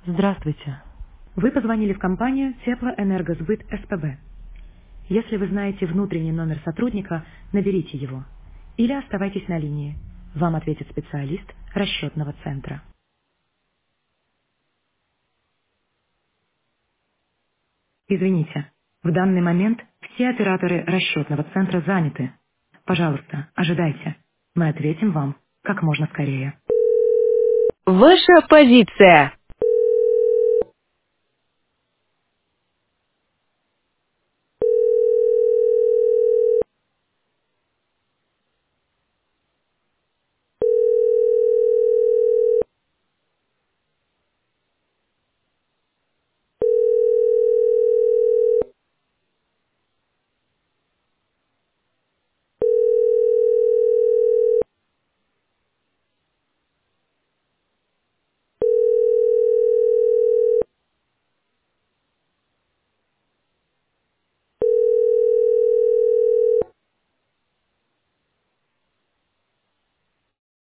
Здравствуйте. Вы позвонили в компанию Теплоэнергосбыт СПБ. Если вы знаете внутренний номер сотрудника, наберите его. Или оставайтесь на линии. Вам ответит специалист расчетного центра. Извините, в данный момент все операторы расчетного центра заняты. Пожалуйста, ожидайте. Мы ответим вам как можно скорее. Ваша позиция.